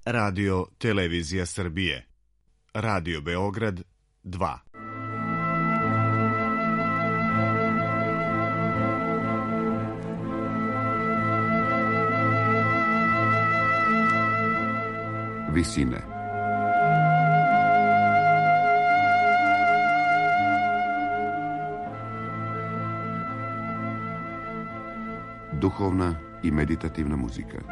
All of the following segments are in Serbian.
Radio Televizija Srbije. Radio Beograd 2. Visine. Duhovna i meditativna muzika.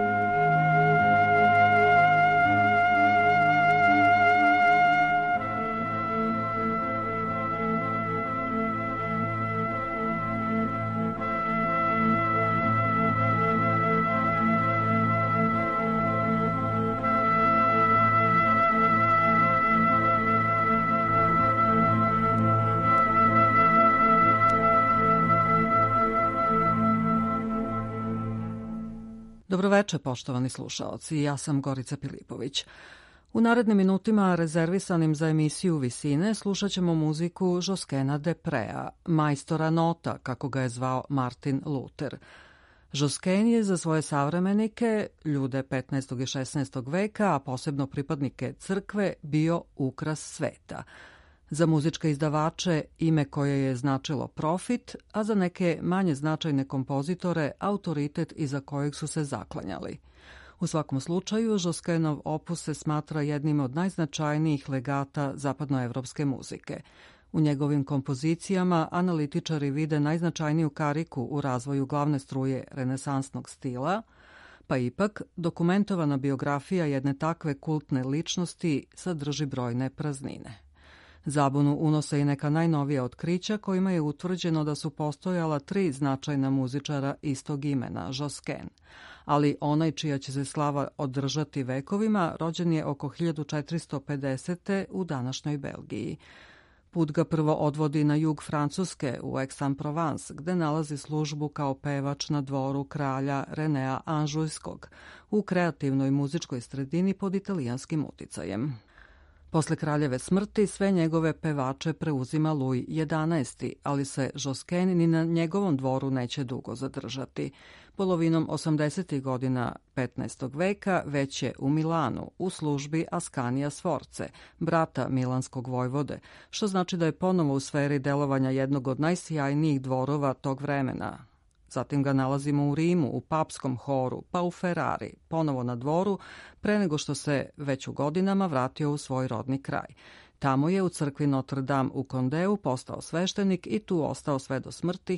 Dobroveče, poštovani slušaoci, ja sam Gorica Pilipović. U narednim minutima rezervisanim za emisiju Visine slušat ćemo muziku Joskena Deprea, majstora nota, kako ga je zvao Martin Luther. Josken je za svoje savremenike, ljude 15. i 16. veka, a posebno pripadnike crkve, bio ukras sveta. Za muzičke izdavače ime koje je značilo profit, a za neke manje značajne kompozitore autoritet iza kojeg su se zaklanjali. U svakom slučaju, Joskenov opus se smatra jednim od najznačajnijih legata zapadnoevropske muzike. U njegovim kompozicijama analitičari vide najznačajniju kariku u razvoju glavne struje renesansnog stila, pa ipak dokumentovana biografija jedne takve kultne ličnosti sadrži brojne praznine. Zabunu unose i neka najnovija otkrića kojima je utvrđeno da su postojala 3 značajna muzičara istog imena, Josken. Ali onaj čija će se slava održati vekovima rođen je oko 1450. u današnjoj Belgiji. Put ga prvo odvodi na jug Francuske u Aix-en-Provence, gde nalazi službu kao pevač na dvoru kralja Renea Anžujskog u kreativnoj muzičkoj sredini pod italijanskim uticajem. Posle kraljeve smrti sve njegove pevače preuzima Louis XI, ali se Josken ni na njegovom dvoru neće dugo zadržati. Polovinom 80. godina 15. veka već je u Milanu u službi Ascanija Sforce, brata milanskog vojvode, što znači da je ponovo u sferi delovanja jednog od najsjajnijih dvorova tog vremena. Zatim ga nalazimo u Rimu, u papskom horu, pa u Ferrari, ponovo na dvoru, pre nego što se već u godinama vratio u svoj rodni kraj. Tamo je u crkvi Notre Dame u Condeu postao sveštenik i tu ostao sve do smrti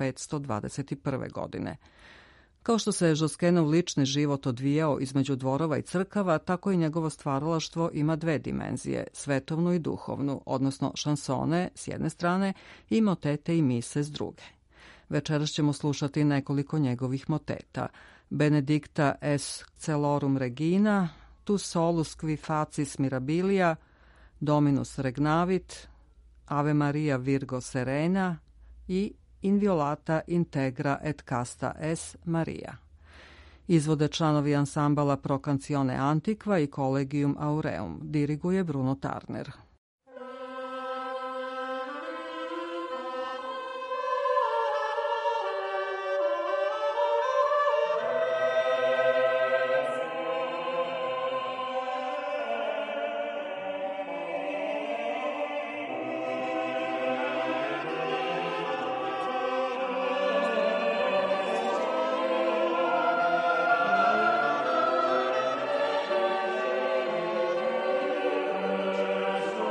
1521. godine. Kao što se Joskenov lični život odvijao između dvorova i crkava, tako i njegovo stvaralaštvo ima 2 dimenzije, svetovnu i duhovnu, odnosno šansone s jedne strane i motete i mise s druge. Večeras ćemo slušati nekoliko njegovih moteta. Benedicta es celorum regina, Tu solus qui facis mirabilia, Dominus regnavit, Ave Maria Virgo serena i Inviolata integra et casta es Maria. Izvode članovi ansambala Pro Canzone Antiqua i Collegium Aureum. Diriguje Bruno Tarner. Thank you.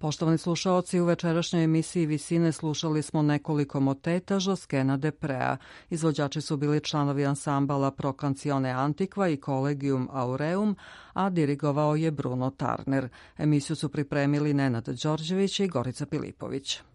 Poštovani slušaoci, u večerašnjoj emisiji Visine slušali smo nekoliko moteta Joskena Deprea. Izvođači su bili članovi ansambala Pro Canzone Antiqua i Collegium Aureum, a dirigovao je Bruno Tarner. Emisiju su pripremili Nenad Đorđević i Gorica Pilipović.